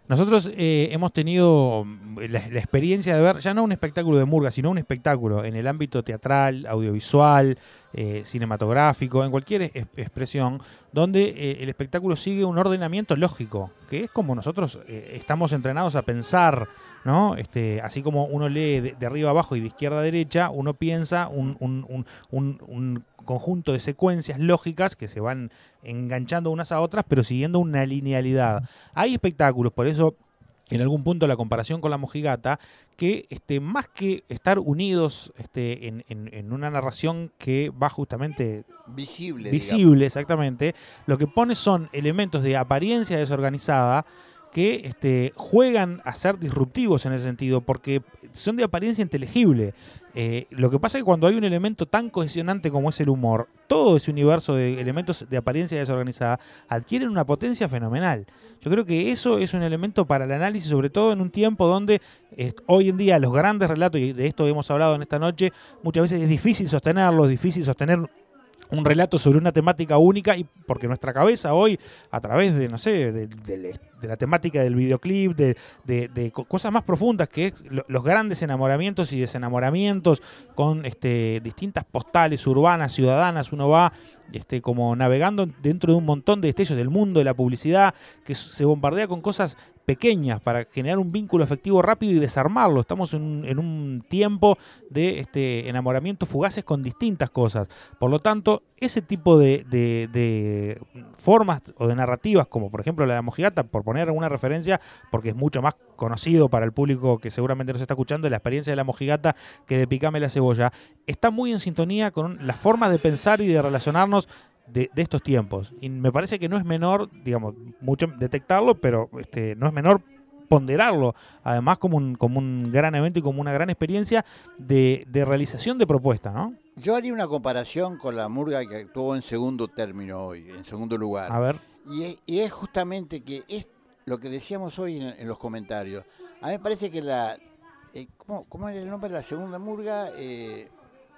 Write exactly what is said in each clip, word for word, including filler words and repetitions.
Nosotros eh, hemos tenido la, la experiencia de ver, ya no un espectáculo de murga, sino un espectáculo en el ámbito teatral, audiovisual, eh, cinematográfico, en cualquier es, expresión, donde eh, el espectáculo sigue un ordenamiento lógico, que es como nosotros eh, estamos entrenados a pensar, ¿no? Este, así como uno lee de, de arriba abajo y de izquierda a derecha, uno piensa un, un, un, un, un conjunto de secuencias lógicas que se van enganchando unas a otras, pero siguiendo una linealidad. Hay espectáculos, por eso en algún punto la comparación con La Mojigata, que este, más que estar unidos este, en, en, en una narración que va justamente visible, visible digamos. exactamente, lo que pone son elementos de apariencia desorganizada que este, juegan a ser disruptivos en ese sentido, porque son de apariencia inteligible. Eh, lo que pasa es que cuando hay un elemento tan cohesionante como es el humor, todo ese universo de elementos de apariencia desorganizada adquieren una potencia fenomenal. Yo creo que eso es un elemento para el análisis, sobre todo en un tiempo donde eh, hoy en día los grandes relatos, y de esto hemos hablado en esta noche, muchas veces es difícil sostenerlos, es difícil sostener un relato sobre una temática única, y porque nuestra cabeza hoy, a través de, no sé, de, de, de la temática del videoclip, de, de, de cosas más profundas, que es los grandes enamoramientos y desenamoramientos con este, distintas postales urbanas, ciudadanas, uno va este, como navegando dentro de un montón de destellos del mundo de la publicidad, que se bombardea con cosas pequeñas para generar un vínculo afectivo rápido y desarmarlo. Estamos en, en un tiempo de este, enamoramientos fugaces con distintas cosas. Por lo tanto, ese tipo de, de, de formas o de narrativas, como por ejemplo la de La Mojigata, por poner alguna referencia, porque es mucho más conocido para el público que seguramente nos está escuchando, la experiencia de La Mojigata que de Picame la Cebolla, está muy en sintonía con la forma de pensar y de relacionarnos De, de estos tiempos. Y me parece que no es menor, digamos, mucho detectarlo, pero este, no es menor ponderarlo, además como un, como un gran evento y como una gran experiencia de, de realización de propuesta, ¿no? Yo haría una comparación con la murga que actuó en segundo término hoy, en segundo lugar. A ver. Y es, y es justamente que es lo que decíamos hoy en, en los comentarios. A mí me parece que la... Eh, ¿cómo, ¿Cómo era el nombre de la segunda murga? Eh,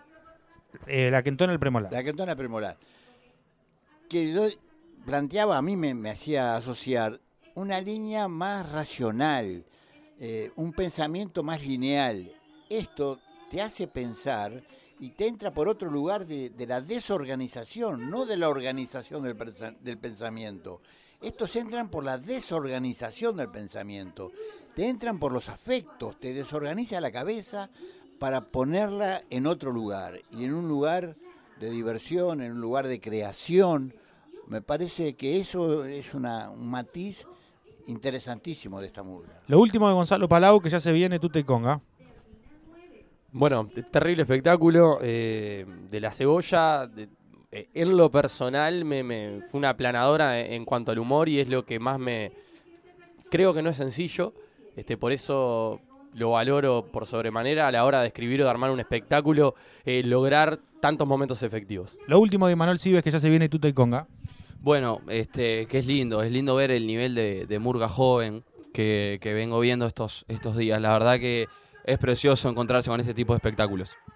eh, la que entona el premolar. La que entona el premolar. Que yo planteaba, a mí me, me hacía asociar una línea más racional, eh, un pensamiento más lineal. Esto te hace pensar y te entra por otro lugar de, de la desorganización, no de la organización del, del pensamiento. Estos entran por la desorganización del pensamiento, te entran por los afectos, te desorganiza la cabeza para ponerla en otro lugar, y en un lugar de diversión, en un lugar de creación. Me parece que eso es una, un matiz interesantísimo de esta murga. Lo último de Gonzalo Palau, que ya se viene Tuta y Conga. Bueno, terrible espectáculo eh, de La Cebolla. De, eh, en lo personal me, me fue una aplanadora en, en cuanto al humor, y es lo que más me... Creo que no es sencillo, este, por eso lo valoro por sobremanera a la hora de escribir o de armar un espectáculo, eh, lograr tantos momentos efectivos. Lo último de Manuel Cibes, que ya se viene Tuta y Conga. Bueno, este, que es lindo, es lindo ver el nivel de, de murga joven que, que vengo viendo estos, estos días. La verdad que es precioso encontrarse con este tipo de espectáculos.